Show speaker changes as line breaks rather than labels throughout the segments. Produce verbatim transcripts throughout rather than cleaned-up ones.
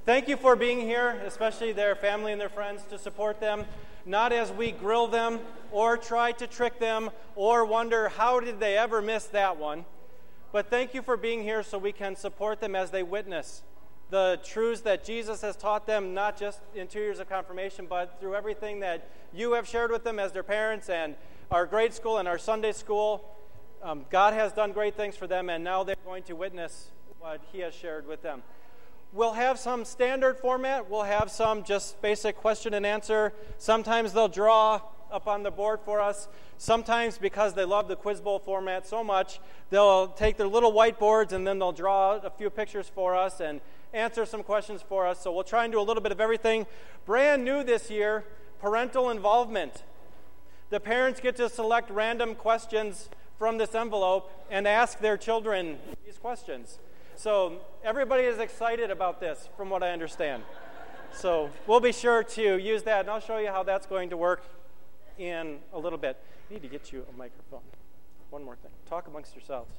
Thank you for being here, especially their family and their friends, to support them, not as we grill them or try to trick them or wonder how did they ever miss that one, but thank you for being here so we can support them as they witness the truths that Jesus has taught them, not just in two years of confirmation, but through everything that you have shared with them as their parents and our grade school and our Sunday school. Um, God has done great things for them, and now they're going to witness what He has shared with them. We'll have some standard format. We'll have some just basic question and answer. Sometimes they'll draw up on the board for us. Sometimes, because they love the Quiz Bowl format so much, they'll take their little whiteboards and then they'll draw a few pictures for us and answer some questions for us. So we'll try and do a little bit of everything. Brand new this year, parental involvement. The parents get to select random questions from this envelope and ask their children these questions. So everybody is excited about this, from what I understand. So we'll be sure to use that, and I'll show you how that's going to work in a little bit. I need to get you a microphone. One more thing. Talk amongst yourselves.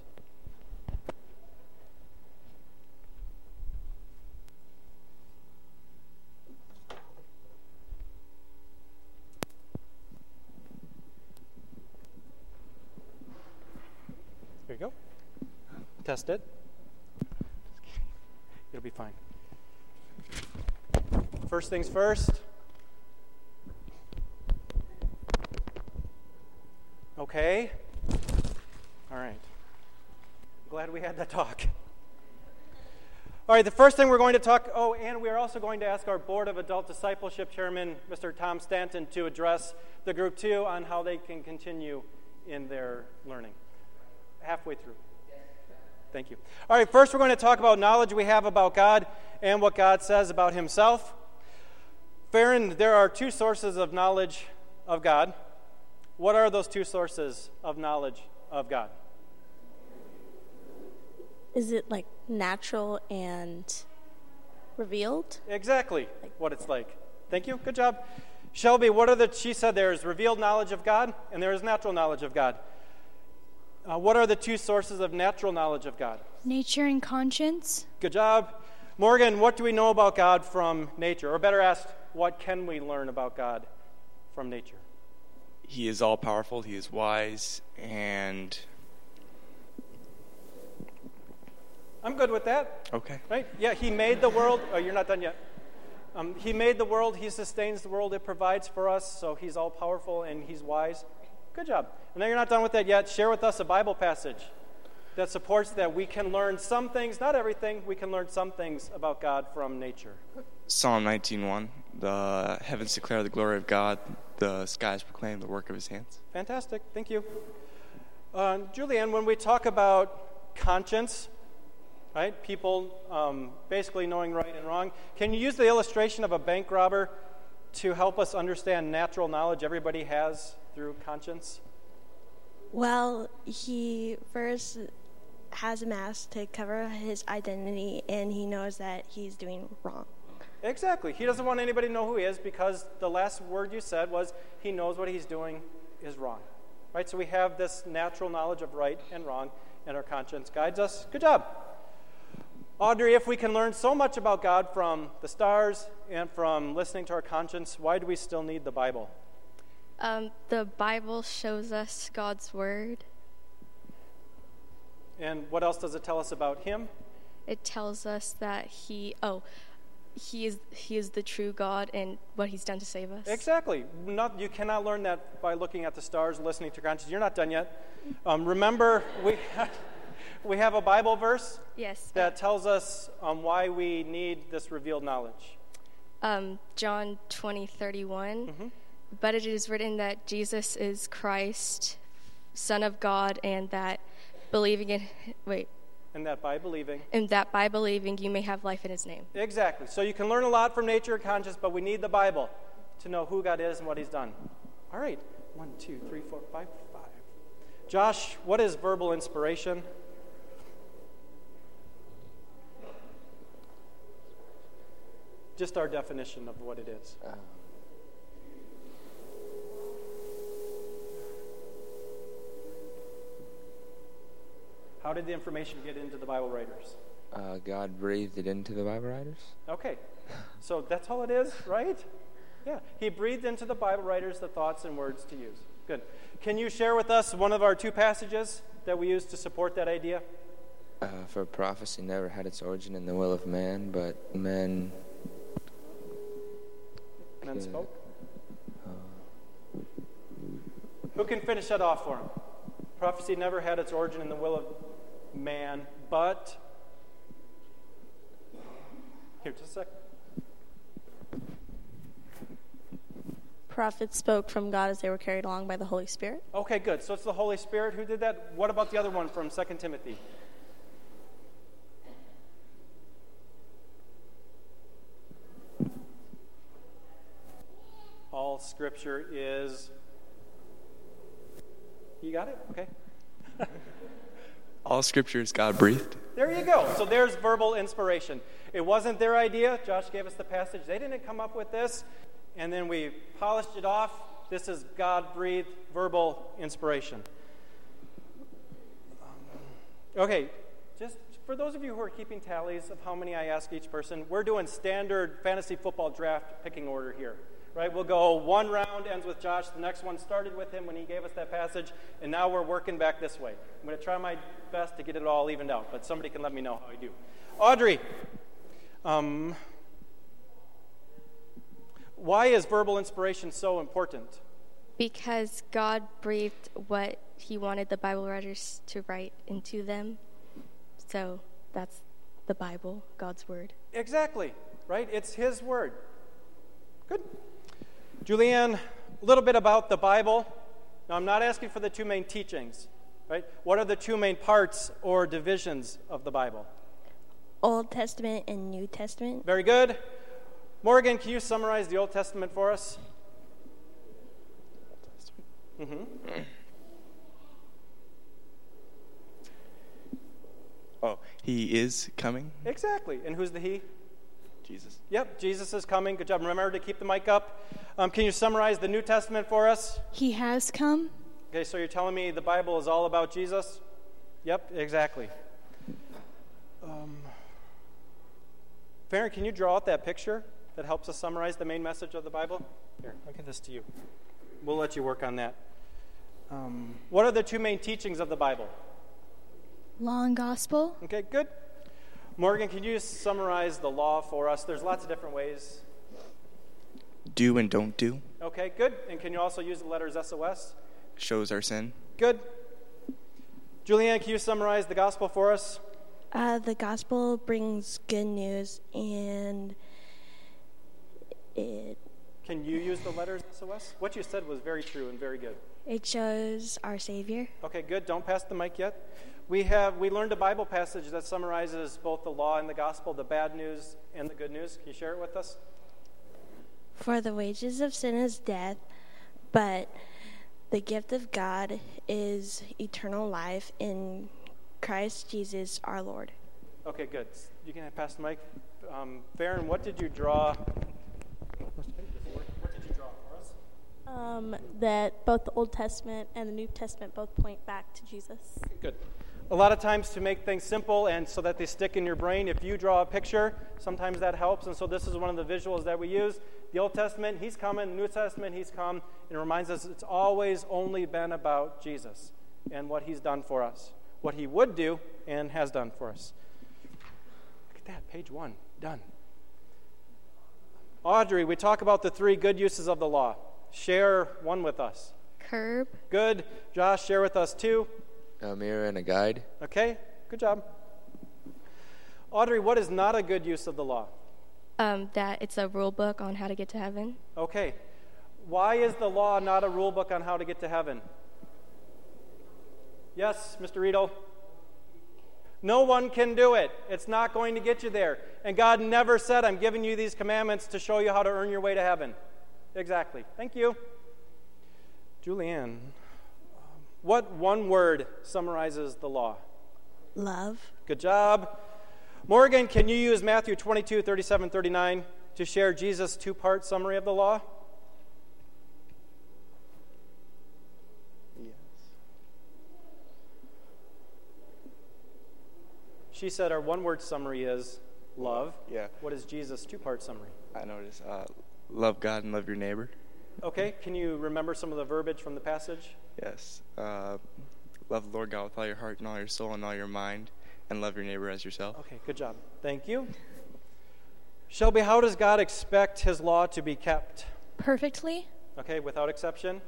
There you go. Test it. It'll be fine. First things first. Okay. All right. Glad we had that talk. All right, the first thing we're going to talk, oh, and we are also going to ask our Board of Adult Discipleship Chairman, Mister Tom Stanton, to address the group two on how they can continue in their learning. Halfway through. Thank you. All right, first we're going to talk about knowledge we have about God and what God says about Himself. Farron, there are two sources of knowledge of God. What are those two sources of knowledge of God?
Is it like natural and revealed?
Exactly what it's like. Thank you. Good job. Shelby, what are the, she said there is revealed knowledge of God and there is natural knowledge of God. Uh, what are the two sources of natural knowledge of God?
Nature and conscience.
Good job. Morgan, what do we know about God from nature? Or better asked, what can we learn about God from nature?
He is all-powerful, He is wise, and...
I'm good with that.
Okay.
Right? Yeah, He made the world. Oh, you're not done yet. Um, he made the world. He sustains the world. It provides for us. So He's all-powerful and He's wise. Good job. And now you're not done with that yet. Share with us a Bible passage that supports that we can learn some things, not everything, we can learn some things about God from nature.
Psalm nineteen one. The heavens declare the glory of God. The skies proclaim the work of His hands.
Fantastic. Thank you. Uh, Julianne, when we talk about conscience, right, people um, basically knowing right and wrong, can you use the illustration of a bank robber to help us understand natural knowledge everybody has through conscience?
Well, he first has a mask to cover his identity, and he knows that he's doing wrong.
Exactly. He doesn't want anybody to know who he is because the last word you said was he knows what he's doing is wrong. Right? So we have this natural knowledge of right and wrong, and our conscience guides us. Good job. Audrey, if we can learn so much about God from the stars and from listening to our conscience, why do we still need the Bible?
Um, the Bible shows us God's Word.
And what else does it tell us about Him?
It tells us that He, oh, He is He is the true God and what He's done to save us.
Exactly. Not, you cannot learn that by looking at the stars and listening to conscience. You're not done yet. Um, remember, we we have a Bible verse
yes,
that tells us um, why we need this revealed knowledge.
Um, John twenty thirty-one. Mm-hmm. But it is written that Jesus is Christ, Son of God, and that believing in wait.
And that by believing.
And that by believing you may have life in His name.
Exactly. So you can learn a lot from nature and conscience, but we need the Bible to know who God is and what He's done. All right. One, two, three, four, five, five. Josh, what is verbal inspiration? Just our definition of what it is. Uh. How did the information get into the Bible writers?
Uh, God breathed it into the Bible writers.
Okay. So that's all it is, right? Yeah. He breathed into the Bible writers the thoughts and words to use. Good. Can you share with us one of our two passages that we use to support that idea?
Uh, for prophecy never had its origin in the will of man, but men...
Men
could,
spoke?
Uh,
Who can finish that off for him? Prophecy never had its origin in the will of man, but... Here, just a second.
Prophets spoke from God as they were carried along by the Holy Spirit.
Okay, good. So it's the Holy Spirit who did that. What about the other one from Second Timothy? All Scripture is... You got it? Okay.
All Scripture is God-breathed.
There you go. So there's verbal inspiration. It wasn't their idea. Josh gave us the passage. They didn't come up with this. And then we polished it off. This is God-breathed verbal inspiration. Um, okay, just for those of you who are keeping tallies of how many I ask each person, we're doing standard fantasy football draft picking order here. Right? We'll go one round, ends with Josh. The next one started with him when he gave us that passage, and now we're working back this way. I'm going to try my best to get it all evened out, but somebody can let me know how I do. Audrey, um, why is verbal inspiration so important?
Because God breathed what he wanted the Bible writers to write into them. So that's the Bible, God's word.
Exactly, right? It's his word. Good. Julianne, a little bit about the Bible. Now, I'm not asking for the two main teachings, right? What are the two main parts or divisions of the Bible?
Old Testament and New Testament.
Very good. Morgan, can you summarize the Old Testament for us? Mm-hmm.
Oh, he is coming?
Exactly. And who's the he?
Jesus.
Yep, Jesus is coming. Good job. Remember to keep the mic up. Um, can you summarize the New Testament for us?
He has come.
Okay, so you're telling me the Bible is all about Jesus? Yep, exactly. Um, Farron, can you draw out that picture that helps us summarize the main message of the Bible? Here, I'll give this to you. We'll let you work on that. Um, what are the two main teachings of the Bible?
Law and gospel.
Okay, good. Morgan, can you just summarize the law for us? There's lots of different ways.
Do and don't do.
Okay, good. And can you also use the letters S O S?
Shows our sin.
Good. Julianne, can you summarize the gospel for us?
Uh, the gospel brings good news, and it
Can you use the letters S O S? What you said was very true and very good.
it shows our Savior.
Okay, good. Don't pass the mic yet. We have we learned a Bible passage that summarizes both the law and the gospel, the bad news and the good news. Can you share it with us?
For the wages of sin is death, but the gift of God is eternal life in Christ Jesus our Lord.
Okay, good. You can pass the mic. Um, Farron, what did you draw? What did you draw for us?
Um, that both the Old Testament and the New Testament both point back to Jesus.
Good. A lot of times to make things simple and so that they stick in your brain, if you draw a picture, sometimes that helps. And so this is one of the visuals that we use. The Old Testament, he's coming. The New Testament, he's come. And it reminds us it's always only been about Jesus and what he's done for us, what he would do and has done for us. Look at that, page one, done. Audrey, we talk about the three good uses of the law. Share one with us.
Curb.
Good. Josh, share with us two.
A mirror and a guide.
Okay, good job. Audrey, what is not a good use of the law?
Um, that it's a rule book on how to get to heaven.
Okay. Why is the law not a rule book on how to get to heaven? Yes, Mister Riedel? No one can do it. It's not going to get you there. And God never said, I'm giving you these commandments to show you how to earn your way to heaven. Exactly. Thank you. Julianne, what one word summarizes the law?
Love.
Good job. Morgan, can you use Matthew twenty-two, thirty-seven, thirty-nine to share Jesus' two-part summary of the law? Yes. she said our one-word summary is love.
Yeah.
What is Jesus' two-part summary?
I noticed. Uh, love God and love your neighbor.
Okay, can you remember some of the verbiage from the passage?
Yes. Uh, love the Lord God with all your heart and all your soul and all your mind, and love your neighbor as yourself.
Okay, good job. Thank you. Shelby, how does God expect his law to be kept?
Perfectly.
Okay, without exception?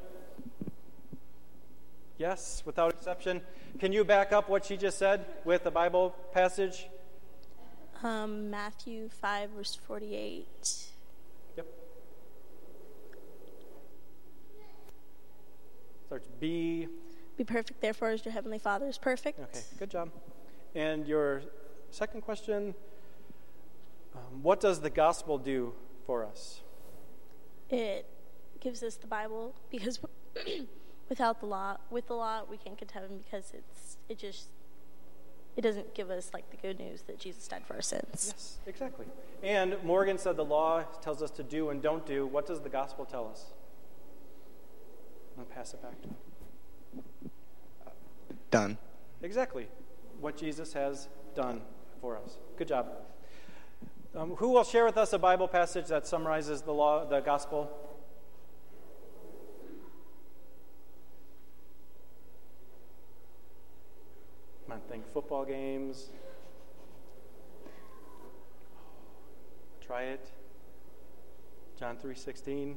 Yes, without exception. Can you back up what she just said with the Bible passage?
Um, Matthew five, verse forty-eight.
Yep. Starts B.
Be perfect, therefore, as your heavenly Father is perfect.
Okay, good job. And your second question, um, what does the gospel do for us?
It gives us the Bible because without the law, with the law, we can't get to heaven because it's it just it doesn't give us like the good news that Jesus died for our sins.
Yes, exactly. And Morgan said the law tells us to do and don't do. What does the gospel tell us? I'm going to pass it back to him.
Done.
Exactly. What Jesus has done for us. Good job. Um, who will share with us a Bible passage that summarizes the law, the gospel? Come on, think football games. Try it. John three sixteen.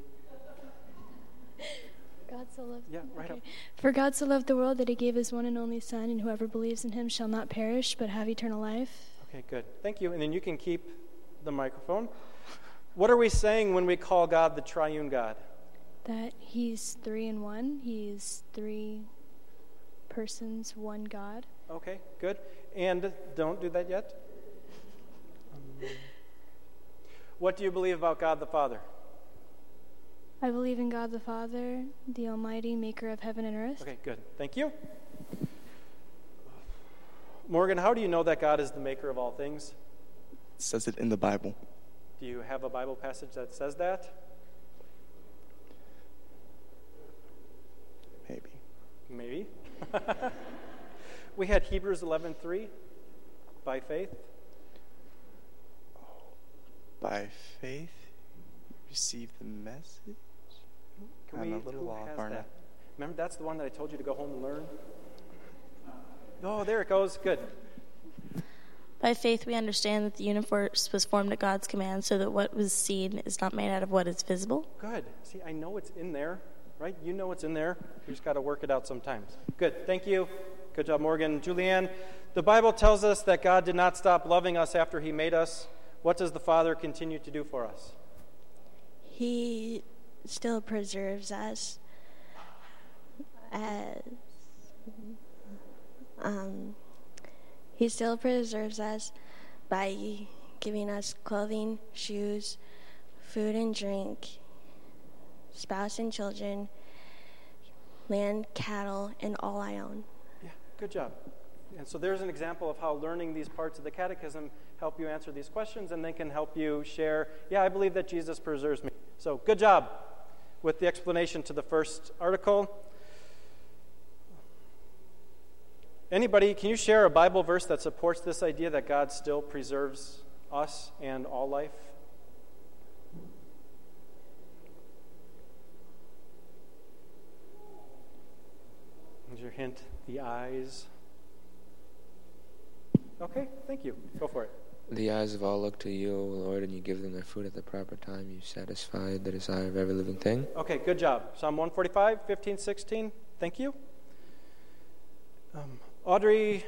God so loved.
Yeah, right
okay.
up.
For God so loved the world that he gave his one and only Son, and whoever believes in him shall not perish but have eternal life.
Okay, good. Thank you. And then you can keep the microphone. What are we saying when we call God the triune God?
That he's three in one. He's three persons, one God.
Okay, good. And don't do that yet. Um, what do you believe about God the Father?
I believe in God the Father, the Almighty, maker of heaven and earth.
Okay, good. Thank you. Morgan, how do you know that God is the maker of all things?
It says it in the Bible.
Do you have a Bible passage that says that?
Maybe.
Maybe. We had Hebrews eleven three, by faith.
By faith, receive the message.
Can
I'm
we,
a little
who
off,
has
aren't I?
that? Remember, that's the one that I told you to go home and learn? Oh, there it goes. Good.
By faith, we understand that the universe was formed at God's command, so that what was seen is not made out of what is visible.
Good. See, I know it's in there, right? You know it's in there. We just got to work it out sometimes. Good. Thank you. Good job, Morgan. Julianne, the Bible tells us that God did not stop loving us after he made us. What does the Father continue to do for us?
He still preserves us as um, he still preserves us by giving us clothing, shoes, food and drink, spouse and children, land, cattle, and all I own.
Yeah, good job. And so there's an example of how learning these parts of the catechism help you answer these questions and then can help you share, yeah, I believe that Jesus preserves me. So good job with the explanation to the first article. Anybody, can you share a Bible verse that supports this idea that God still preserves us and all life? Here's your hint, the eyes. Okay, thank you. Go for it.
The eyes of all look to you, O Lord, and you give them their food at the proper time. You satisfy the desire of every living thing.
Okay, good job. Psalm one forty-five, fifteen, sixteen. Thank you. Um, Audrey.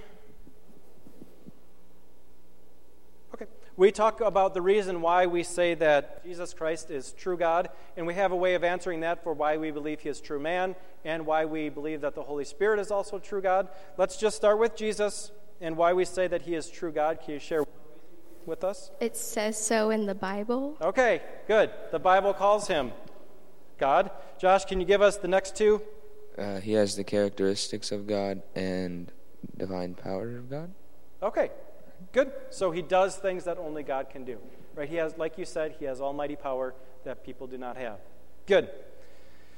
Okay. We talk about the reason why we say that Jesus Christ is true God, and we have a way of answering that for why we believe he is true man and why we believe that the Holy Spirit is also true God. Let's just start with Jesus and why we say that he is true God. Can you share with us?
It says so in the Bible.
Okay, good. The Bible calls him God. Josh, can you give us the next two?
Uh, he has the characteristics of God and divine power of God.
Okay, good. So he does things that only God can do. Right? He has, like you said, he has almighty power that people do not have. Good.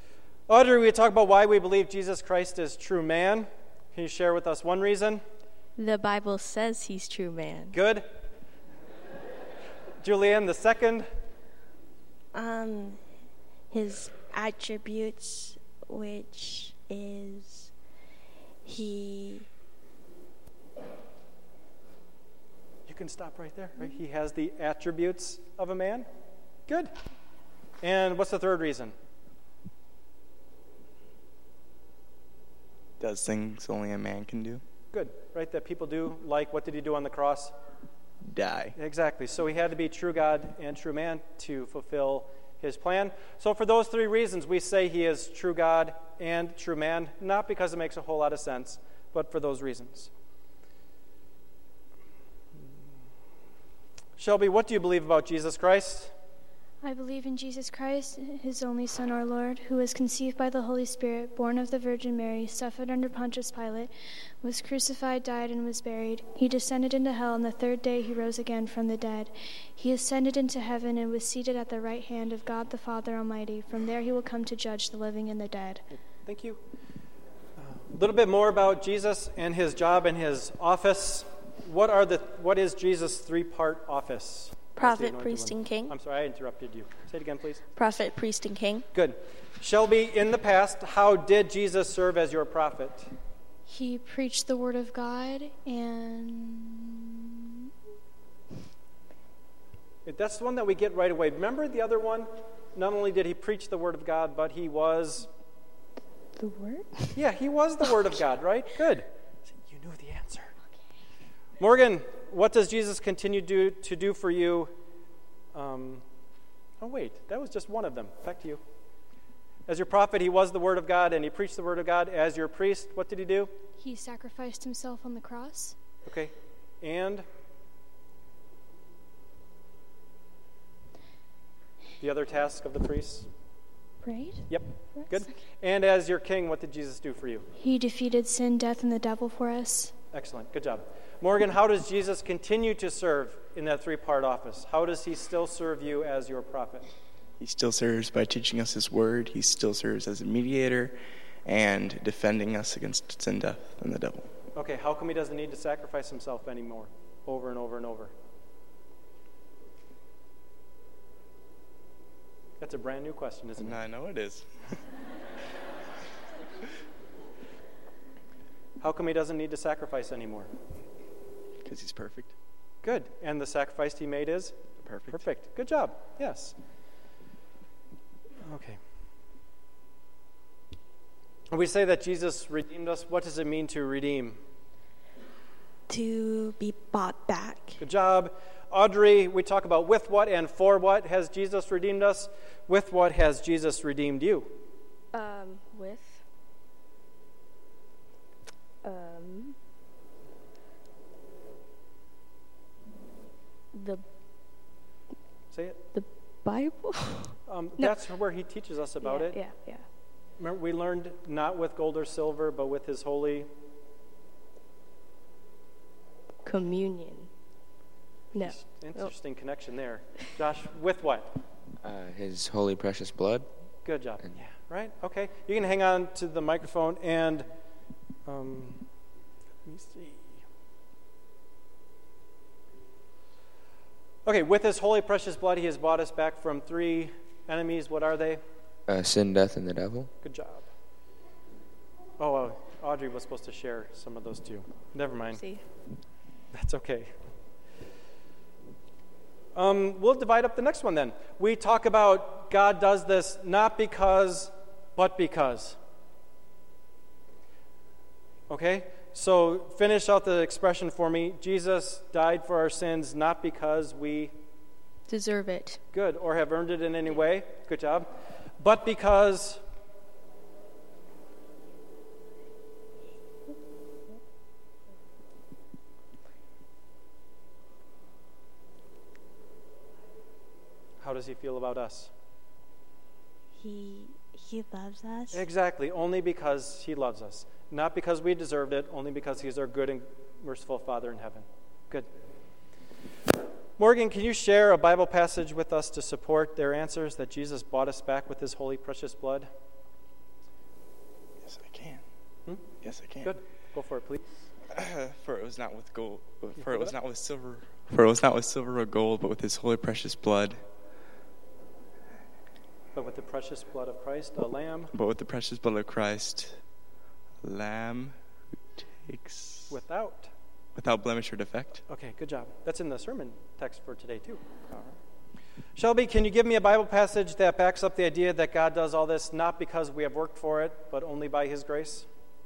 Audrey, we talk about why we believe Jesus Christ is true man. Can you share with us one reason?
The Bible says he's true man.
Good. Julianne, the second?
Um, his attributes, which is he...
You can stop right there, right? He has the attributes of a man. Good. And what's the third reason?
Does things only a man can do.
Good, right? That people do, like, what did he do on the cross?
Die.
Exactly. So he had to be true God and true man to fulfill his plan. So for those three reasons, we say he is true God and true man, not because it makes a whole lot of sense, but for those reasons. Shelby, what do you believe about Jesus Christ?
I believe in Jesus Christ, his only Son, our Lord, who was conceived by the Holy Spirit, born of the Virgin Mary, suffered under Pontius Pilate, was crucified, died, and was buried. He descended into hell, and the third day he rose again from the dead. He ascended into heaven and was seated at the right hand of God the Father Almighty. From there he will come to judge the living and the dead.
Thank you. A little bit more about Jesus and his job and his office. What are the? What is Jesus' three-part office?
Prophet, priest, and king.
I'm sorry, I interrupted you. Say it again, please.
Prophet, priest, and king.
Good. Shelby, in the past, how did Jesus serve as your prophet?
He preached the word of God, and
That's the one that we get right away. Remember the other one? Not only did he preach the word of God, but he was...
the word?
Yeah, he was the word of God, right? Good. You knew the answer. Morgan, what does Jesus continue do, to do for you? Um, oh, wait, that was just one of them. Back to you. As your prophet, he was the word of God, and he preached the word of God. As your priest, what did he do?
He sacrificed himself on the cross.
Okay, and the other task of the priest?
Prayed?
Yep,
Yes.
good. And as your king, what did Jesus do for you?
He defeated sin, death, and the devil for us.
Excellent, good job. Morgan, how does Jesus continue to serve in that three-part office? How does he still serve you as your prophet?
He still serves by teaching us his word. He still serves as a mediator and defending us against sin, death, and the devil.
Okay, how come he doesn't need to sacrifice himself anymore, over and over and over? That's a brand new question, isn't it?
I know it is.
How come he doesn't need to sacrifice anymore?
Because he's perfect.
Good. And the sacrifice he made is?
Perfect.
Perfect. Good job. Yes. Okay. When we say that Jesus redeemed us, what does it mean to redeem?
To be bought back.
Good job. Audrey, we talk about with what and for what has Jesus redeemed us. With what has Jesus redeemed you?
Um, with um the
Say it.
the Bible.
Um,
No.
That's where he teaches us about
yeah,
it.
Yeah, yeah.
Remember, we learned not with gold or silver, but with his holy...
Communion. No.
Interesting connection there. Josh, with what?
Uh, his holy precious blood.
Good job.
And-
Yeah, right? Okay. You can hang on to the microphone and... Um, let me see. Okay, with his holy precious blood, he has bought us back from three enemies. What are they?
Uh, sin, death, and the devil.
Good job. Oh, uh, Audrey was supposed to share some of those too. Never mind.
See.
That's okay. Um, we'll divide up the next one then. We talk about God does this not because, but because. Okay? So finish out the expression for me. Jesus died for our sins not because we...
Deserve it.
Good. Or have earned it in any way. Good job. But because... How does he feel about us?
He he loves us.
Exactly. Only because he loves us. Not because we deserved it, only because he's our good and merciful Father in heaven. Good. Morgan, can you share a Bible passage with us to support their answers that Jesus bought us back with his holy precious blood?
Yes, I can.
Hmm?
Yes, I can.
Good. Go for it, please.
For it was not with gold, for it was not with silver, for it was not with silver or gold, but with his holy precious blood.
But with the precious blood of Christ, a lamb.
But with the precious blood of Christ, a lamb who takes
Without.
without blemish or defect.
Okay, good job. That's in the sermon text for today too. All right. Shelby, can you give me a Bible passage that backs up the idea that God does all this not because we have worked for it, but only by his grace?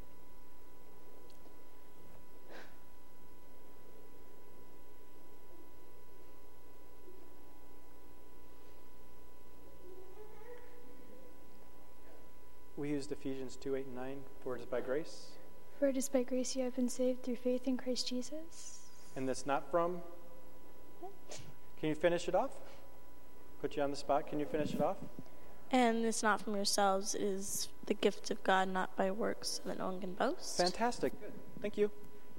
We used Ephesians two, eight, and nine, for it is by grace.
For it is by grace you have been saved through faith in Christ Jesus.
And that's not from? Can you finish it off? Put you on the spot. Can you finish it off?
And it's not from yourselves, it is the gift of God, not by works, so that no one can boast.
Fantastic. Good. Thank you.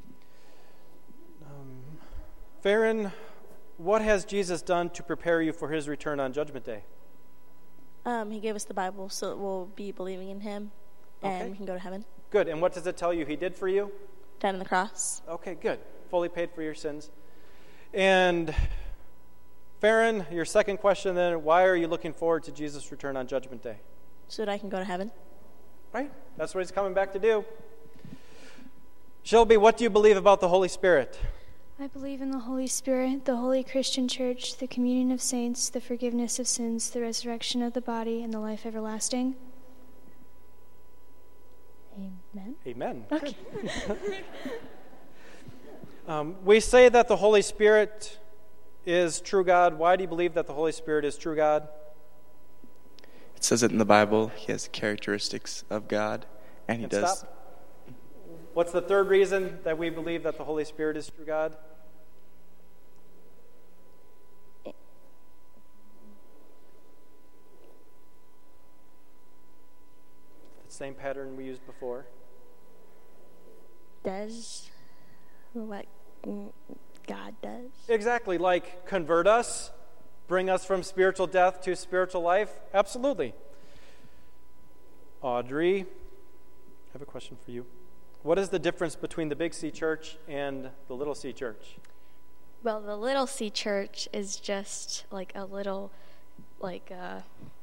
Um, Farron, what has Jesus done to prepare you for his return on Judgment Day?
Um, he gave us the Bible so that we'll be believing in him, and
Okay.
we can go to heaven.
Good. And what does it tell you he did for you?
Died on the cross.
Okay, good. Fully paid for your sins. And Farron, your second question then, why are you looking forward to Jesus' return on Judgment Day?
So that I can go to heaven.
Right? That's what he's coming back to do. Shelby, what do you believe about the Holy Spirit?
I believe in the Holy Spirit, the Holy Christian Church, the communion of saints, the forgiveness of sins, the resurrection of the body, and the life everlasting. Amen.
Amen.
Okay.
um, we say that the Holy Spirit is true God. Why do you believe that the Holy Spirit is true God?
It says it in the Bible. He has the characteristics of God, and he
And
does.
stop. What's the third reason that we believe that the Holy Spirit is true God? The same pattern we used before.
Does what God does.
Exactly, like convert us, bring us from spiritual death to spiritual life. Absolutely. Audrey, I have a question for you. What is the difference between the Big C Church and the Little C Church?
Well, the Little C Church is just like a little, like, uh,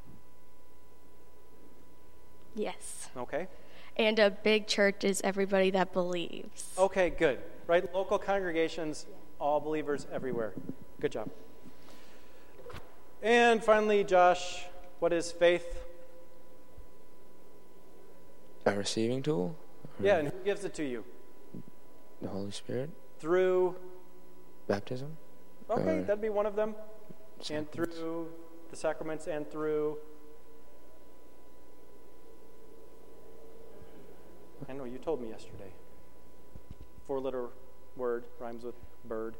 yes.
Okay.
And a big church is everybody that believes.
Okay, good. Right? Local congregations, all believers everywhere. Good job. And finally, Josh, what is faith?
A receiving tool? Or
Yeah, and who gives it to you?
The Holy Spirit?
Through,
Baptism?
okay,
Or
that'd be one of them. And
sacraments?
through the sacraments and through, I know you told me yesterday. Four-letter word rhymes with bird.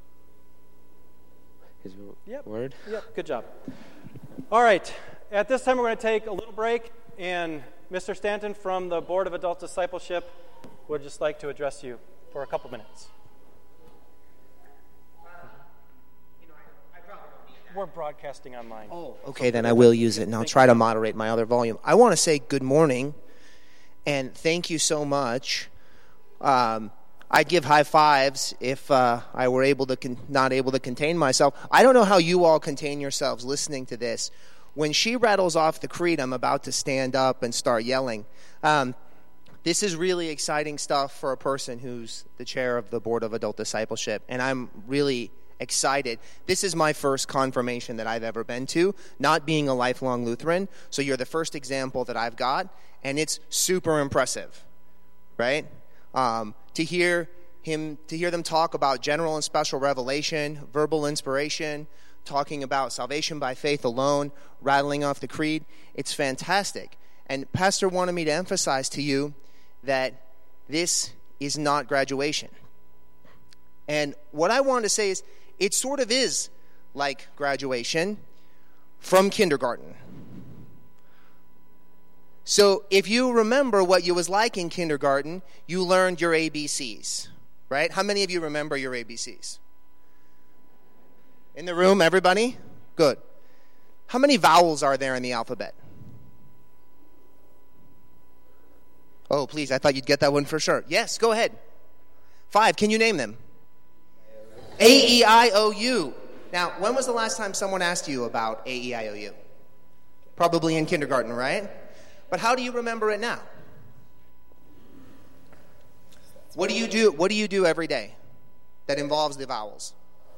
His w-
Yep.
word?
Yep, good job. All right, at this time we're going to take a little break, and Mister Stanton from the Board of Adult Discipleship would just like to address you for a couple minutes. We're broadcasting online.
Oh, okay, then I will use it, and I'll try to moderate my other volume. I want to say good morning, and thank you so much. Um, I'd give high fives if uh, I were able to con- not able to contain myself. I don't know how you all contain yourselves listening to this. When she rattles off the creed, I'm about to stand up and start yelling. Um, this is really exciting stuff for a person who's the chair of the Board of Adult Discipleship, and I'm really excited. This is my first confirmation that I've ever been to, not being a lifelong Lutheran, so you're the first example that I've got, and it's super impressive, right? Um, to hear him, to hear them talk about general and special revelation, verbal inspiration, talking about salvation by faith alone, rattling off the creed, it's fantastic. And Pastor wanted me to emphasize to you that this is not graduation. And what I want to say is, it sort of is like graduation from kindergarten. So if you remember what you was like in kindergarten, you learned your A B Cs, right? How many of you remember your A B Cs? In the room, everybody? Good. How many vowels are there in the alphabet? Oh, please, I thought you'd get that one for sure. Yes, go ahead. Five. Can you name them? A E I O U. Now, when was the last time someone asked you about A E I O U? Probably in kindergarten, right? But how do you remember it now? What do you do? What do you do every day that involves the vowels?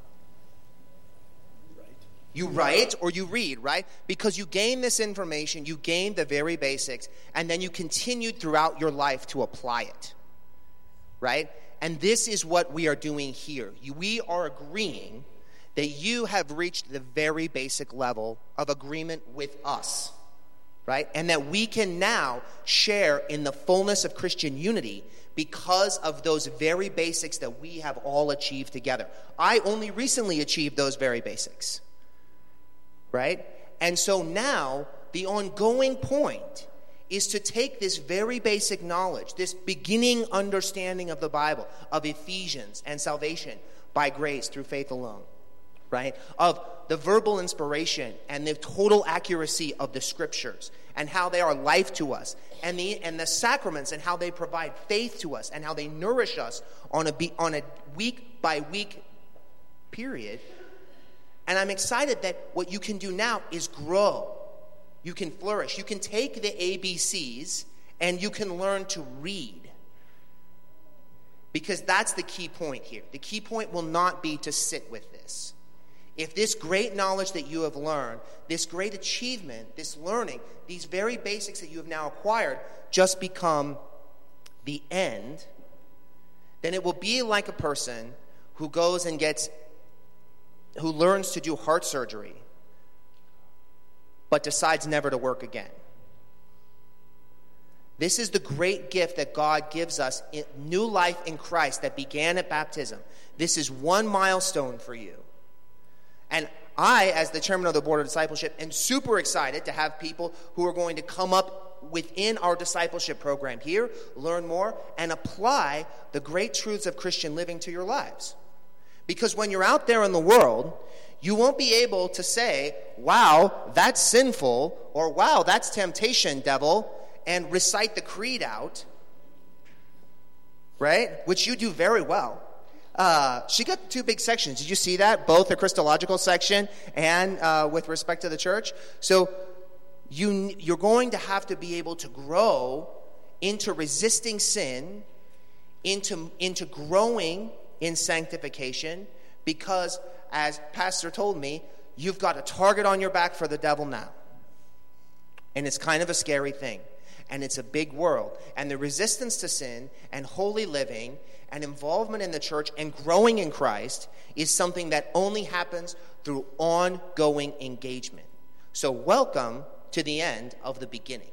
You write or you read, right? Because you gain this information, you gain the very basics, and then you continued throughout your life to apply it, right? And this is what we are doing here. You, we are agreeing that you have reached the very basic level of agreement with us, right? And that we can now share in the fullness of Christian unity because of those very basics that we have all achieved together. I only recently achieved those very basics, right? And so now the ongoing point is to take this very basic knowledge, this beginning understanding of the Bible, of Ephesians and salvation by grace through faith alone, right? Of the verbal inspiration and the total accuracy of the scriptures and how they are life to us, and the and the sacraments and how they provide faith to us and how they nourish us on a be, on a week by week period. And I'm excited that what you can do now is grow. You can flourish. You can take the A B Cs and you can learn to read. Because that's the key point here. The key point will not be to sit with this. If this great knowledge that you have learned, this great achievement, this learning, these very basics that you have now acquired just become the end, then it will be like a person who goes and gets, who learns to do heart surgery, but decides never to work again. This is the great gift that God gives us, in new life in Christ that began at baptism. This is one milestone for you. And I, as the chairman of the board of discipleship, am super excited to have people who are going to come up within our discipleship program here, learn more, and apply the great truths of Christian living to your lives. Because when you're out there in the world, you won't be able to say, wow, that's sinful, or wow, that's temptation, devil, and recite the creed out, right? Which you do very well. Uh, she got two big sections. Did you see that? Both the Christological section and uh, with respect to the church. So you, you're going to have to be able to grow into resisting sin, into, into growing in sanctification, because, as Pastor told me, you've got a target on your back for the devil now. And it's kind of a scary thing. And it's a big world. And the resistance to sin and holy living and involvement in the church and growing in Christ is something that only happens through ongoing engagement. So welcome to the end of the beginning.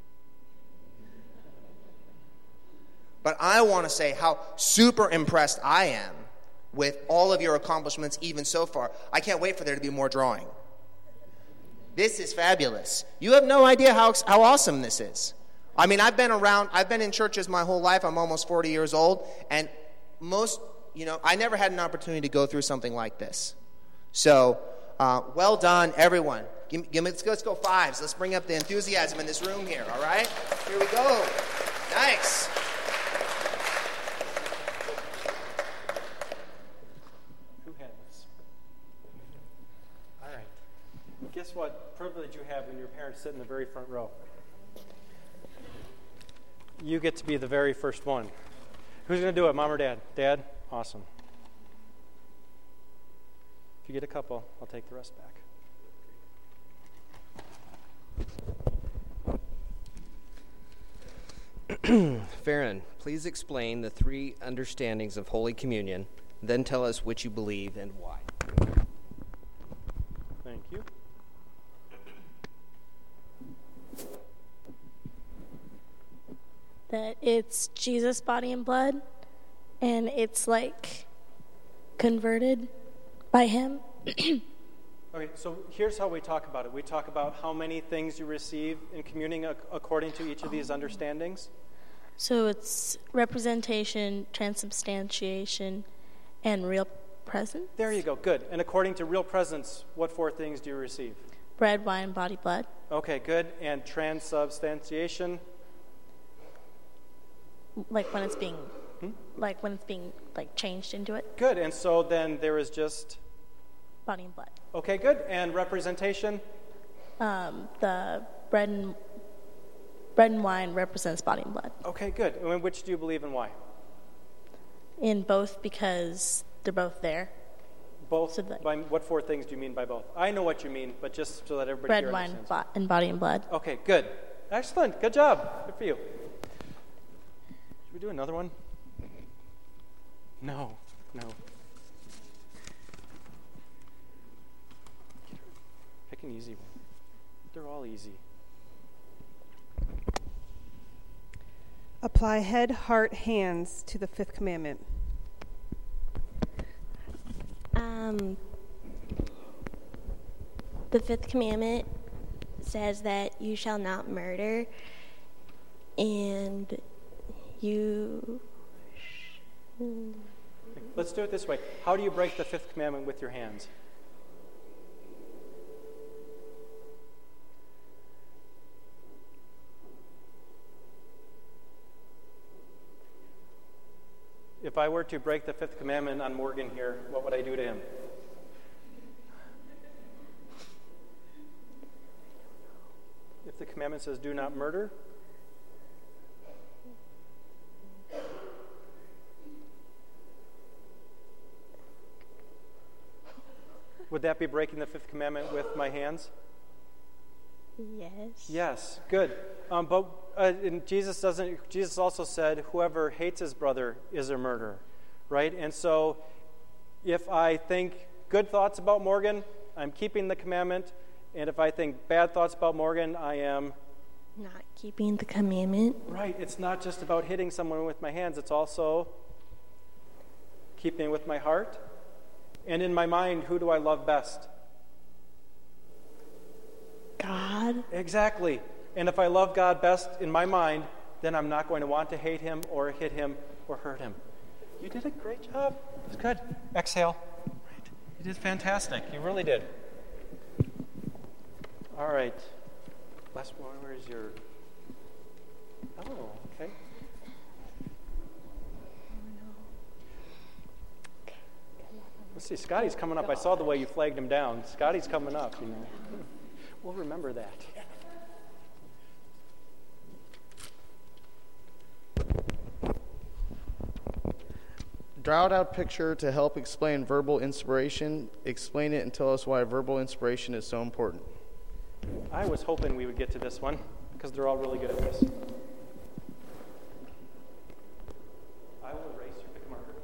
But I want to say how super impressed I am with all of your accomplishments even so far. I can't wait for there to be more drawing. This is fabulous. You have no idea how, how awesome this is. I mean, I've been around, I've been in churches my whole life. I'm almost forty years old. And most, you know, I never had an opportunity to go through something like this. So, uh, well done, everyone. Give, give me, let's, go, let's go fives. Let's bring up the enthusiasm in this room here, all right? Here we go. Nice.
Who has this? All right. Guess what privilege you have when your parents sit in the very front row? You get to be the very first one. Who's going to do it, mom or dad? Dad? Awesome. If you get a couple, I'll take the rest
back. Farron, please explain the three understandings of Holy Communion, then tell us which you believe and why.
Thank you.
That it's Jesus' body and blood, and it's like converted by him.
Okay, so here's how we talk about it. We talk about how many things you receive in communing according to each of these understandings.
So it's representation, transubstantiation, and real presence.
There you go, good. And according to real presence, what four things do you receive?
Bread, wine, body, blood.
Okay, good. And transubstantiation?
Like when it's being
Mm-hmm.
Like when it's being like changed into it.
Good. And so then there is just
Body and blood.
Okay, good. And representation?
Um, the bread and bread and wine represents body and blood.
Okay, good. And which do you believe and why?
In both, because they're both there.
Both?
So the,
by what four things do you mean by both? I know what you mean, but just so that everybody
bread,
here
wine,
understands.
bo- and body and blood.
Okay, good. Excellent. Good job. Good for you. Should we do another one? No. No. Pick an easy one. They're all easy.
Apply head, heart, hands to the fifth commandment.
Um, the fifth commandment says that you shall not murder, and you... Sh-
Let's do it this way. How do you break the fifth commandment with your hands? If I were to break the fifth commandment on Morgan here, what would I do to him? If the commandment says do not murder, would that be breaking the fifth commandment with my hands?
Yes.
Yes, good. Um, but uh, and Jesus doesn't. Jesus also said, "Whoever hates his brother is a murderer," right? And so, if I think good thoughts about Morgan, I'm keeping the commandment, and if I think bad thoughts about Morgan, I am
not keeping the commandment.
Right. It's not just about hitting someone with my hands. It's also keeping with my heart, and in my mind, who do I love best?
God.
Exactly. And if I love God best in my mind, then I'm not going to want to hate him or hit him or hurt him. You did a great job. It was good. Exhale. Right. You did fantastic. You really did. All right. Last one. Where's your... Oh, okay. Let's see. Scotty's coming up. I saw the way you flagged him down. Scotty's coming up, you know. We'll remember that.
Draw out a picture to help explain verbal inspiration. Explain it and tell us why verbal inspiration is so important.
I was hoping we would get to this one because they're all really good at this. I will erase your pick marker.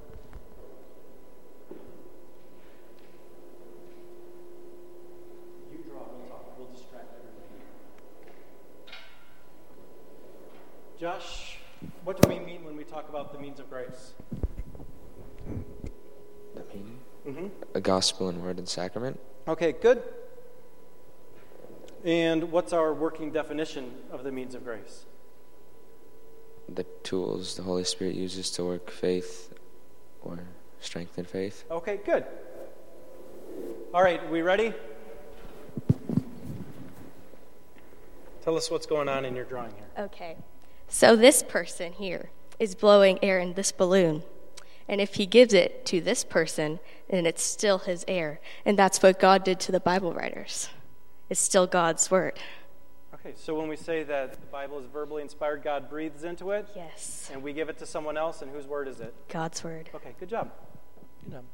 You draw, we'll talk. We'll distract everybody. Josh, what do we mean when we talk about the means of grace?
The meaning?
Mm-hmm.
A gospel and word and sacrament.
Okay, good. And what's our working definition of the means of grace?
The tools the Holy Spirit uses to work faith or strengthen faith.
Okay, good. All right, we ready? Tell us what's going on in your drawing here.
Okay. So this person here is blowing air in this balloon. And if he gives it to this person, then it's still his air. And that's what God did to the Bible writers. It's still God's word.
Okay, so when we say that the Bible is verbally inspired, God breathes into it?
Yes.
And we give it to someone else, and whose word is it?
God's word.
Okay, good job. Good job.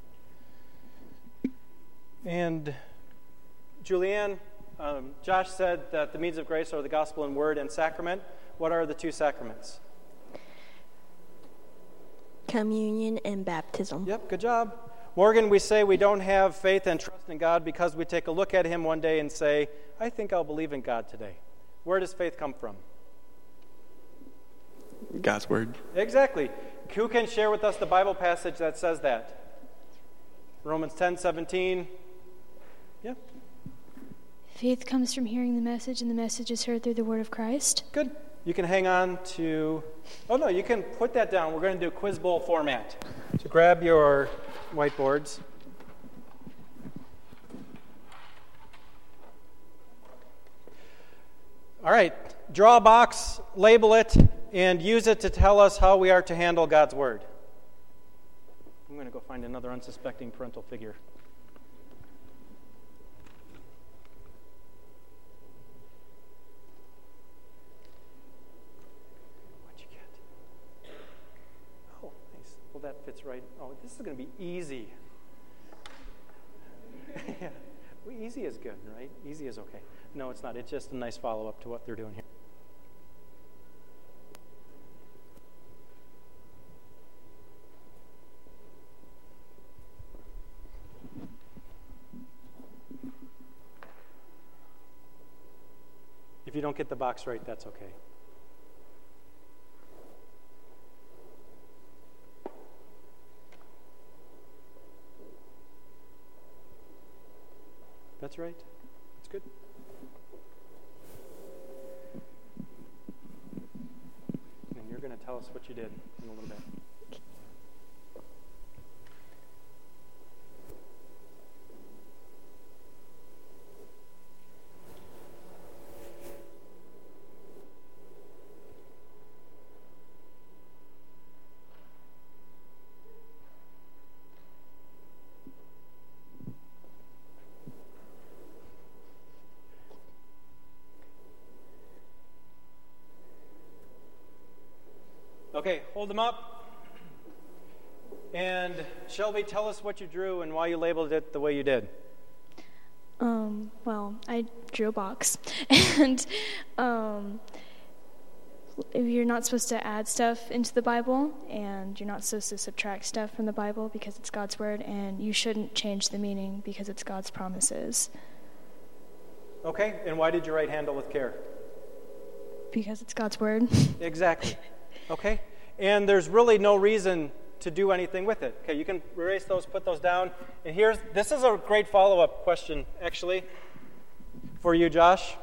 And Julianne, um, Josh said that the means of grace are the gospel and word and sacrament. What are the two sacraments?
Communion and baptism.
Yep, good job. Morgan, we say we don't have faith and trust in God because we take a look at him one day and say, I think I'll believe in God today. Where does faith come from?
God's word.
Exactly. Who can share with us the Bible passage that says that? Romans ten seventeen. Yep.
Faith comes from hearing the message, and the message is heard through the word of Christ.
Good. You can hang on to... Oh, no, you can put that down. We're going to do quiz bowl format. So grab your whiteboards. All right. Draw a box, label it, and use it to tell us how we are to handle God's word. I'm going to go find another unsuspecting parental figure. What'd you get? Oh, nice. Well, that fits right. Oh, this is going to be easy. Yeah. Well, easy is good, right? Easy is okay. No, it's not. It's just a nice follow-up to what they're doing here. If you don't get the box right, that's okay. That's right. That's good. And you're going to tell us what you did in a little bit. Okay, hold them up. And Shelby, tell us what you drew and why you labeled it the way you did.
Um, well, I drew a box. and um, you're not supposed to add stuff into the Bible, and you're not supposed to subtract stuff from the Bible because it's God's word, and you shouldn't change the meaning because it's God's promises.
Okay, and why did you write handle with care?
Because it's God's word.
Exactly. Okay, and there's really no reason to do anything with it. Okay, you can erase those, put those down. And here's, this is a great follow-up question, actually, for you, Josh.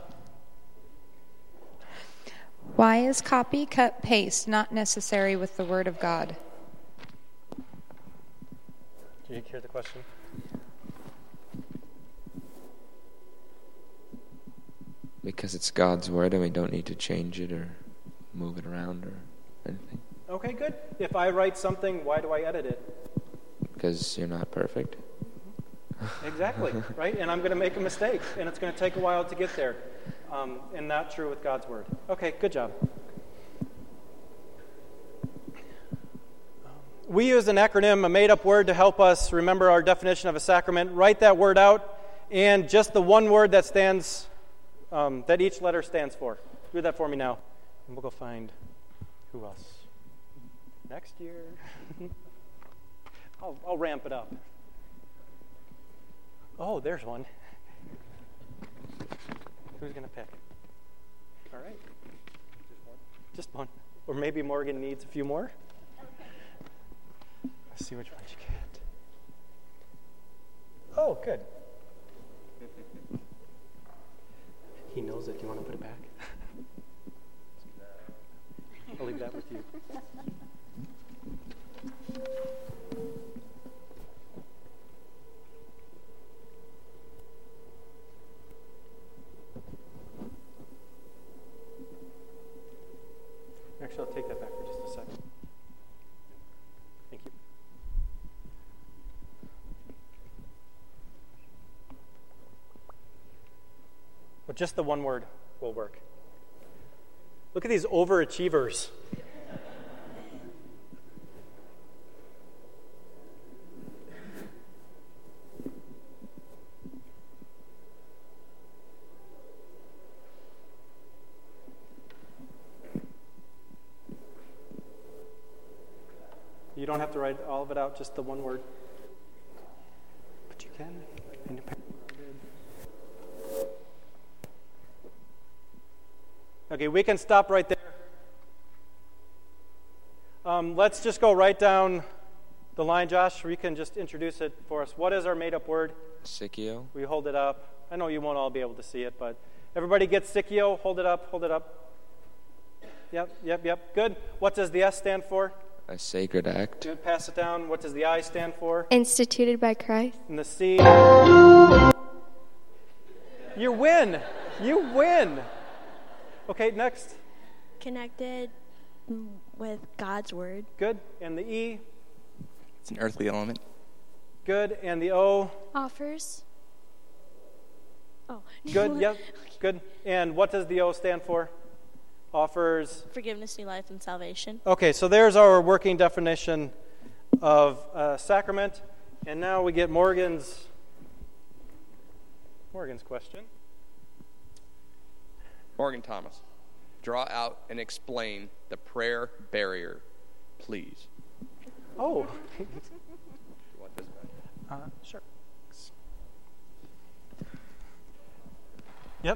Why is copy, cut, paste not necessary with the Word of God?
Did you hear the question?
Because it's God's Word and we don't need to change it or move it around or anything.
Okay, good. If I write something, why do I edit it?
Because you're not perfect.
Exactly, right? And I'm going to make a mistake, and it's going to take a while to get there. Um, and not true with God's word. Okay, good job. We use an acronym, a made-up word, to help us remember our definition of a sacrament. Write that word out, and just the one word that stands, um, that each letter stands for. Do that for me now, and we'll go find who else. Next year. I'll, I'll ramp it up. Oh, there's one. Who's going to pick? All right. Just one. Just one. Or maybe Morgan needs a few more. Let's see which one you get. Oh, good. He knows it. Do you want to put it back? I'll leave that with you. Actually, I'll take that back for just a second. Thank you. But just the one word will work. Look at these overachievers. You don't have to write all of it out, just the one word. But you can. Okay, we can stop right there. Um, let's just go right down the line, Josh. You can just introduce it for us. What is our made-up word?
Sikio.
We hold it up. I know you won't all be able to see it, but everybody gets Sikio. Hold it up, hold it up. Yep, yep, yep. Good. What does the S stand for?
A sacred act.
Good. Pass it down. What does the I stand for?
Instituted by Christ.
And the C? You win. You win. Okay, next.
Connected with God's word.
Good. And the E?
It's an earthly element.
Good. And the O?
Offers. Oh.
Good, yep, good. And what does the O stand for? Offers?
Forgiveness, new life, and salvation.
Okay, so there's our working definition of uh, sacrament. And now we get Morgan's Morgan's question.
Morgan Thomas, draw out and explain the prayer barrier, please.
Oh.
You want this back?
Uh, sure. Yep.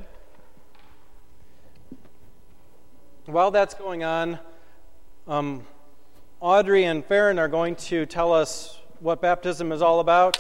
While that's going on, um, Audrey and Farron are going to tell us what baptism is all about.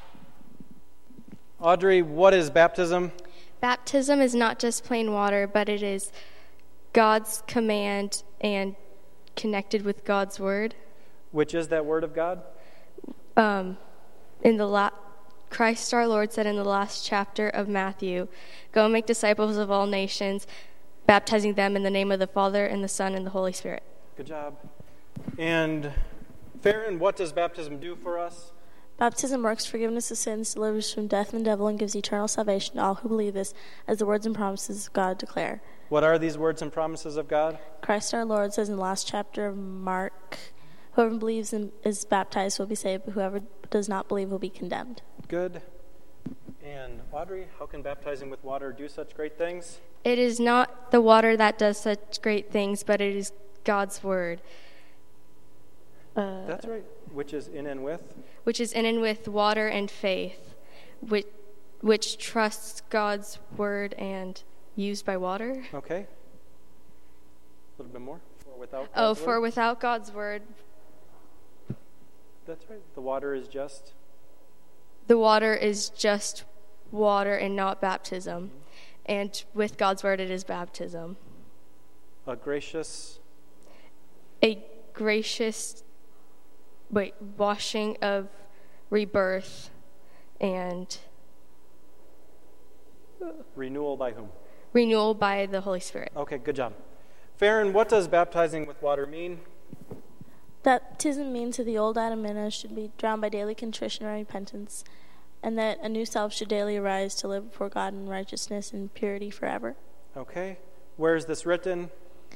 Audrey, what is baptism?
Baptism is not just plain water, but it is God's command and connected with God's word.
Which is that word of God?
Um, in the la- Christ our Lord said in the last chapter of Matthew, "Go and make disciples of all nations, baptizing them in the name of the Father and the Son and the Holy Spirit."
Good job. And Farron, what does baptism do for us?
Baptism works forgiveness of sins, delivers from death and the devil, and gives eternal salvation to all who believe this, as the words and promises of God declare.
What are these words and promises of God?
Christ our Lord says in the last chapter of Mark, "Whoever believes and is baptized will be saved, but whoever does not believe will be condemned."
Good. And Audrey, how can baptizing with water do such great things?
It is not the water that does such great things, but it is God's word.
Uh,
That's right. Which is in and with?
Which is in and with water and faith, which, which trusts God's word and used by water.
Okay. A little bit more. For without God's
oh,
word?
for without God's word.
That's right. The water is just?
The water is just water and not baptism. Mm-hmm. And with God's word, it is baptism.
A gracious?
A gracious, wait, washing of rebirth and...
Renewal by whom?
Renewal by the Holy Spirit.
Okay, good job. Farron, what does baptizing with water mean?
Baptism means that the old Adam in us should be drowned by daily contrition and repentance, and that a new self should daily arise to live before God in righteousness and purity forever.
Okay. Where is this written?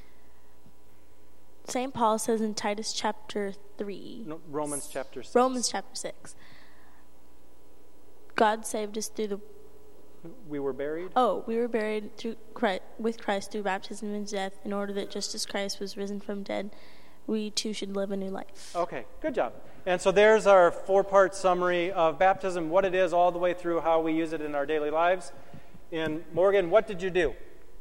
Saint Paul says in Titus chapter three.
No, Romans chapter six.
Romans chapter six. God saved us through the...
We were buried?
Oh, we were buried through Christ, with Christ through baptism and death, in order that just as Christ was risen from dead, we too should live a new life.
Okay, good job. And so there's our four-part summary of baptism, what it is all the way through how we use it in our daily lives. And Morgan, what did you do?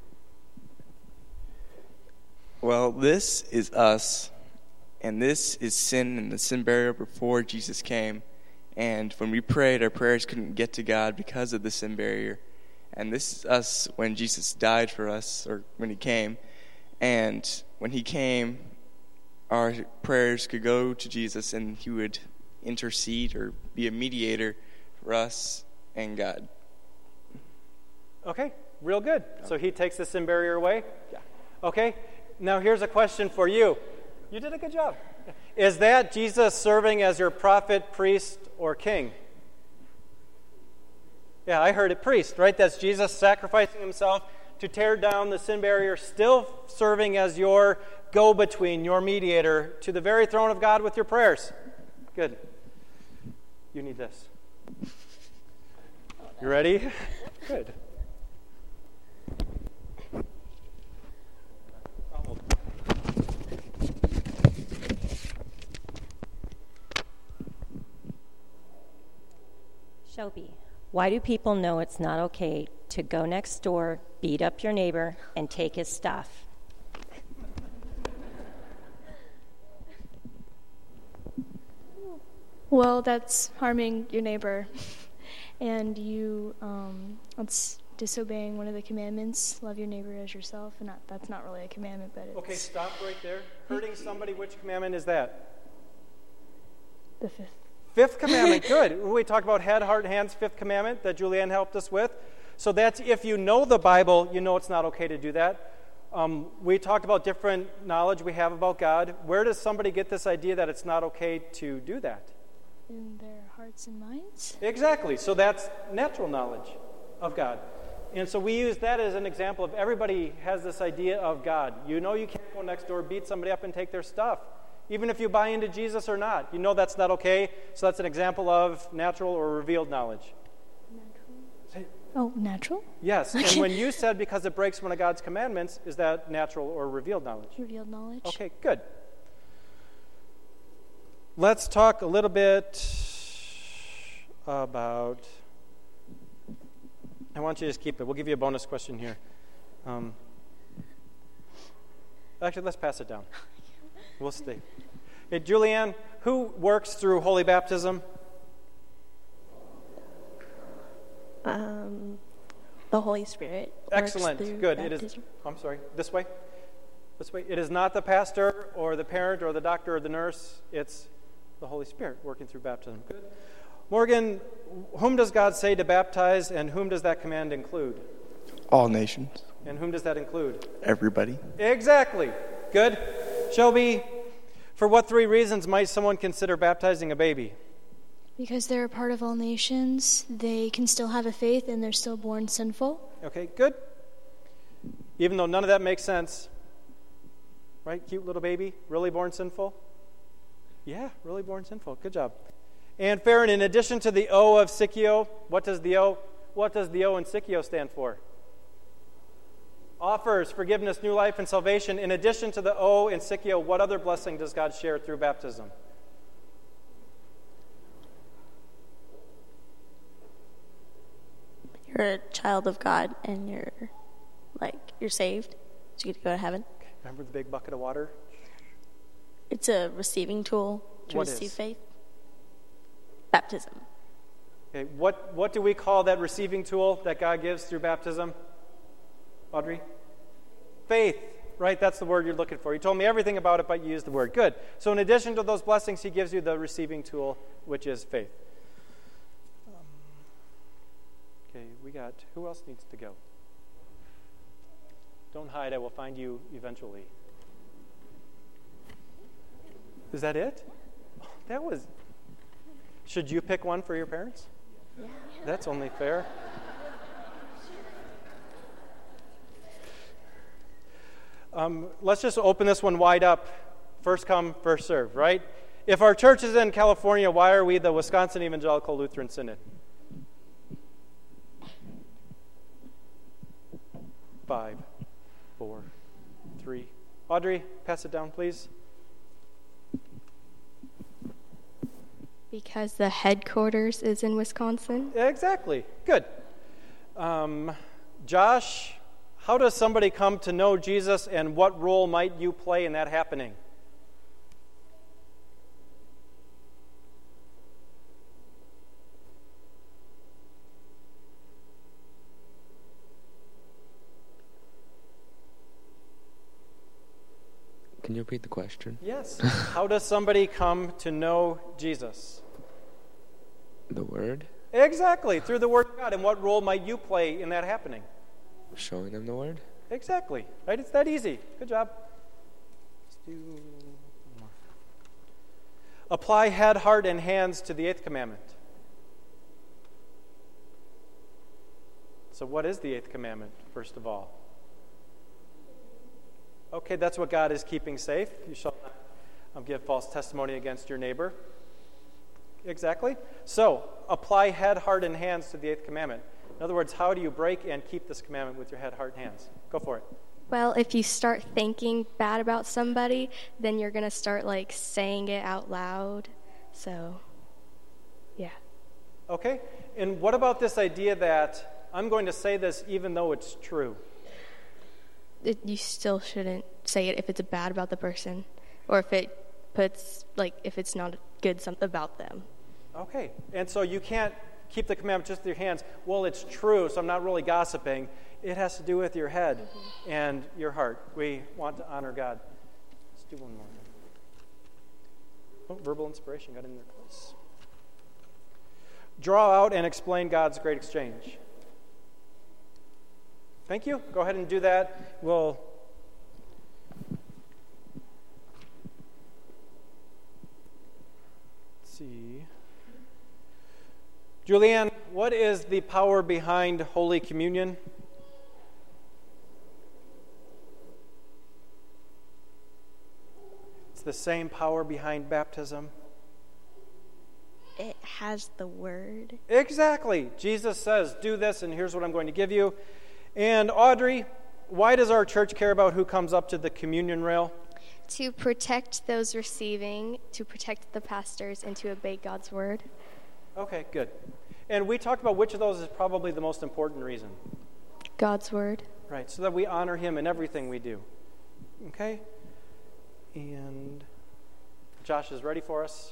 Well, this is us, and this is sin and the sin barrier before Jesus came. And when we prayed, our prayers couldn't get to God because of the sin barrier. And this is us when Jesus died for us, or when he came. And when he came, our prayers could go to Jesus, and he would intercede or be a mediator for us and God.
Okay, real good. So he takes the sin barrier away? Yeah. Okay, now here's a question for you. You did a good job. Is that Jesus serving as your prophet, priest, or king? Yeah, I heard it, priest, right? That's Jesus sacrificing himself to tear down the sin barrier, still serving as your go-between, your mediator, to the very throne of God with your prayers. Good. You need this. You ready? Good.
Shelby, why do people know it's not okay to go next door, beat up your neighbor, and take his stuff?
Well, that's harming your neighbor, and you, um, it's disobeying one of the commandments, love your neighbor as yourself, and not, that's not really a commandment, but it's...
Okay, stop right there. Hurting somebody, which commandment is that?
The fifth.
Fifth commandment, good. We talked about head, heart, hands, fifth commandment that Julianne helped us with. So that's if you know the Bible, you know it's not okay to do that. Um, we talked about different knowledge we have about God. Where does somebody get this idea that it's not okay to do that?
in their hearts and minds.
Exactly. So that's natural knowledge of God. And so we use that as an example of everybody has this idea of God. You know you can't go next door, beat somebody up, and take their stuff. Even if you buy into Jesus or not. You know that's not okay. So that's an example of natural or revealed knowledge.
Natural. Oh, natural?
Yes. And when you said because it breaks one of God's commandments, is that natural or revealed knowledge?
Revealed knowledge.
Okay, good. Let's talk a little bit about... I want you to just keep it. We'll give you a bonus question here. Um, actually, let's pass it down. We'll stay. Hey, Julianne, who works through holy baptism?
Um, the Holy Spirit.
Excellent. Good. Baptism. It is. I'm sorry. This way. This way. It is not the pastor or the parent or the doctor or the nurse. It's the Holy Spirit working through baptism. Good. Morgan, whom does God say to baptize, and whom does that command include?
All nations.
And whom does that include?
Everybody.
Exactly. Good. Shelby, for what three reasons might someone consider baptizing a baby?
Because they're a part of all nations, they can still have a faith, and they're still born sinful.
Okay, good. Even though none of that makes sense. Right? Cute little baby, really born sinful? Yeah, really born sinful. Good job. And Farron, in addition to the O of Sikio, what does the O, what does the O in Sikio stand for? Offers forgiveness, new life, and salvation. In addition to the O in Sikio, what other blessing does God share through baptism?
You're a child of God, and you're like you're saved, so you get to go to heaven.
Remember the big bucket of water?
It's a receiving tool to
what
receive
is?
faith. Baptism.
Okay, what, what do we call that receiving tool that God gives through baptism? Audrey? Faith, right? That's the word you're looking for. You told me everything about it, but you used the word. Good. So in addition to those blessings, he gives you the receiving tool, which is faith. Um, okay, we got, who else needs to go? Don't hide, I will find you eventually. Is that it? Oh, that was... Should you pick one for your parents? Yeah. That's only fair. Um, let's just open this one wide up. First come, first serve, right? If our church is in California, why are we the Wisconsin Evangelical Lutheran Synod? Five, four, three. Audrey, pass it down, please.
Because the headquarters is in Wisconsin?
Exactly. Good. Um, Josh, how does somebody come to know Jesus, and what role might you play in that happening?
Can you repeat the question?
Yes. How does somebody come to know Jesus?
The Word?
Exactly, through the Word of God. And what role might you play in that happening?
Showing them the Word?
Exactly. Right? It's that easy. Good job. Let's do one more. Apply head, heart, and hands to the eighth commandment. So what is the eighth commandment, first of all? Okay, that's what God is keeping safe. You shall not um, give false testimony against your neighbor. Exactly. So, apply head, heart, and hands to the eighth commandment. In other words, how do you break and keep this commandment with your head, heart, and hands? Go for it.
Well, if you start thinking bad about somebody, then you're going to start, like, saying it out loud. So, yeah.
Okay. And what about this idea that I'm going to say this even though it's true?
It, you still shouldn't say it if it's bad about the person, or if it puts, like, if it's not good something about them.
Okay. And so you can't keep the commandment just with your hands. Well, it's true, so I'm not really gossiping. It has to do with your head mm-hmm. and your heart. We want to honor God. Let's do one more. Oh, verbal inspiration got in their place. Draw out and explain God's great exchange. Thank you. Go ahead and do that. We'll let's see. Julianne, what is the power behind Holy Communion? It's the same power behind baptism.
It has the word.
Exactly. Jesus says, do this, and here's what I'm going to give you. And Audrey, why does our church care about who comes up to the communion rail?
To protect those receiving, to protect the pastors, and to obey God's word.
Okay, good. And we talked about which of those is probably the most important reason.
God's word.
Right, so that we honor him in everything we do. Okay? And Josh is ready for us.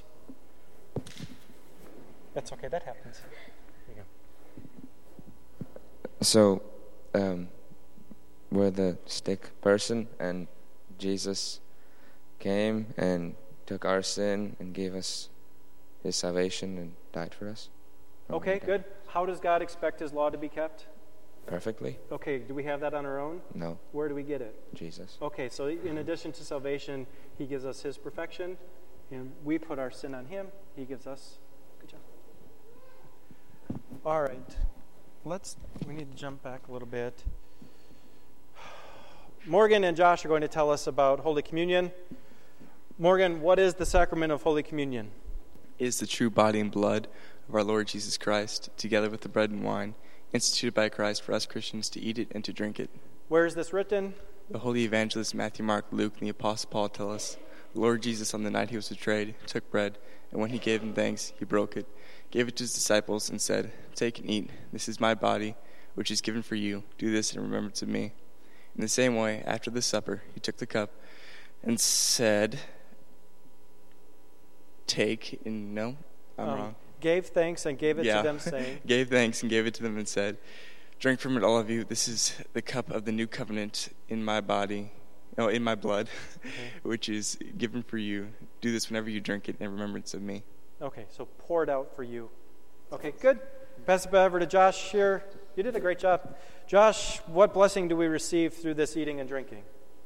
That's okay, that happens. There you go.
So, um, we're the stick person, and Jesus came and took our sin and gave us his salvation and died for us.
Okay, good. How does God expect his law to be kept?
Perfectly.
Okay, do we have that on our own?
No.
Where do we get it?
Jesus.
Okay, so in addition to salvation, he gives us his perfection, and we put our sin on him. He gives us. Good job. All right. Let's, we need to jump back a little bit. Morgan and Josh are going to tell us about Holy Communion. Morgan, what is the sacrament of Holy Communion?
It is the true body and blood of our Lord Jesus Christ, together with the bread and wine, instituted by Christ for us Christians to eat it and to drink it.
Where is this written?
The holy evangelists Matthew, Mark, Luke, and the Apostle Paul tell us, the Lord Jesus, on the night he was betrayed, took bread, and when he gave him thanks, he broke it, gave it to his disciples, and said, "Take and eat. This is my body, which is given for you. Do this in remembrance of me." In the same way, after the supper, he took the cup and said, "Take," and no, I'm
um,
wrong.
Gave thanks and gave it
yeah.
to them, saying,
gave thanks and gave it to them and said, "Drink from it, all of you. This is the cup of the new covenant in my body, no, in my blood, okay. which is given for you. Do this whenever you drink it in remembrance of me."
Okay, so poured out for you. Okay, good. Pass it over to Josh here. You did a great job. Josh, what blessing do we receive through this eating and drinking?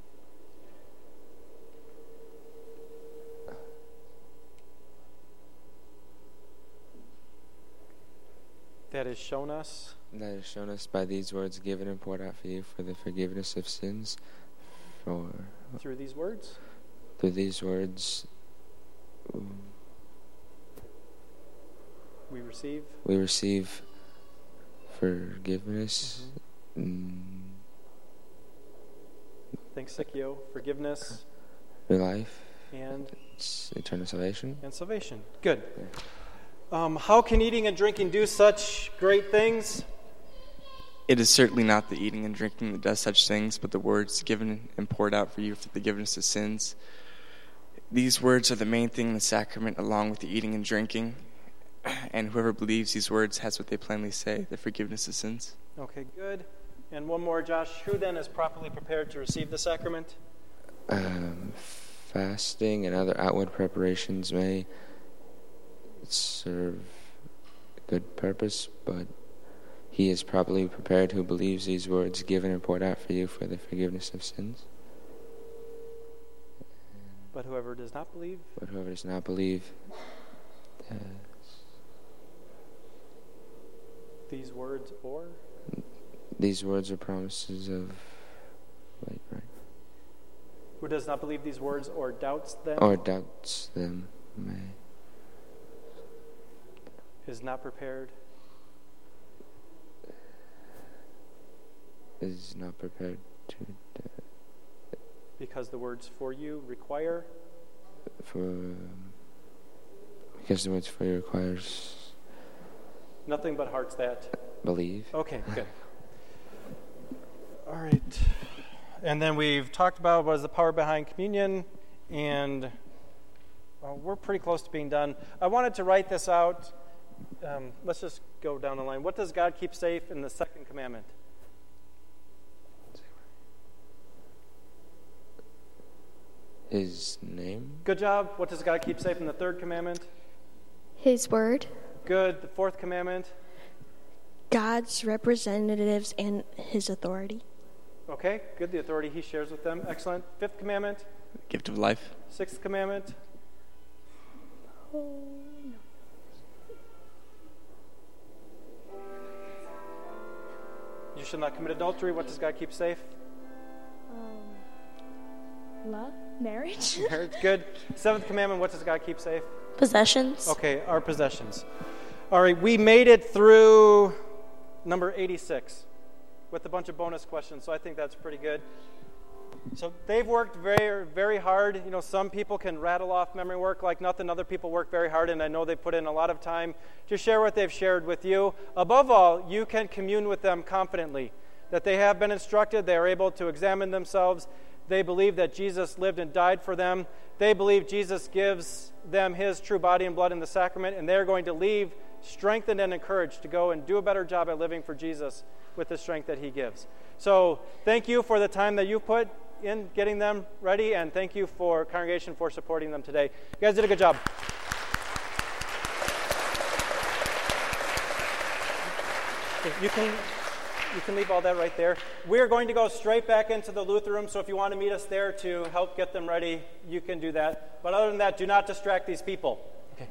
That is shown us.
That is shown us by these words given and poured out for you for the forgiveness of sins. For
through these words.
Through these words,
we receive.
We receive forgiveness. Mm-hmm.
Thanksgivio, forgiveness.
For life.
And
it's eternal salvation.
And salvation. Good. Yeah. Um, how can eating and drinking do such great things?
It is certainly not the eating and drinking that does such things, but the words given and poured out for you for the forgiveness of sins. These words are the main thing in the sacrament, along with the eating and drinking. And whoever believes these words has what they plainly say, the forgiveness of sins.
Okay, good. And one more, Josh. Who then is properly prepared to receive the sacrament?
Um, fasting and other outward preparations may serve a good purpose, but he is properly prepared who believes these words given and poured out for you for the forgiveness of sins.
But whoever does not believe?
But whoever does not believe uh,
these words or?
These words are promises of light, right?
Who does not believe these words or doubts them?
Or doubts them may.
Is not prepared.
Is not prepared to. Uh,
because the words for you require.
For um, because the words for you requires.
Nothing but hearts that
believe.
Okay, good. All right, and then we've talked about what is the power behind communion, and well, we're pretty close to being done. I wanted to write this out. Um, let's just go down the line. What does God keep safe in the second commandment?
His name.
Good job. What does God keep safe in the third commandment?
His word.
Good. The fourth commandment?
God's representatives and his authority.
Okay, good. The authority he shares with them. Excellent. Fifth commandment?
Gift of life.
Sixth commandment?
Oh, no.
You shall not commit adultery. What does God keep safe?
Um, love? Marriage?
Marriage, good. Seventh commandment, what does God keep safe?
Possessions.
Okay, our possessions. All right, we made it through number eighty-six with a bunch of bonus questions, so I think that's pretty good. So they've worked very, very hard. You know, some people can rattle off memory work like nothing. Other people work very hard, and I know they put in a lot of time to share what they've shared with you. Above all, you can commune with them confidently, that they have been instructed, they are able to examine themselves. They believe that Jesus lived and died for them. They believe Jesus gives them his true body and blood in the sacrament, and they're going to leave strengthened and encouraged to go and do a better job at living for Jesus with the strength that he gives. So thank you for the time that you put in getting them ready, and thank you for congregation for supporting them today. You guys did a good job. You can you can leave all that right there. We're going to go straight back into the Luther room, so if you want to meet us there to help get them ready, you can do that. But other than that, do not distract these people.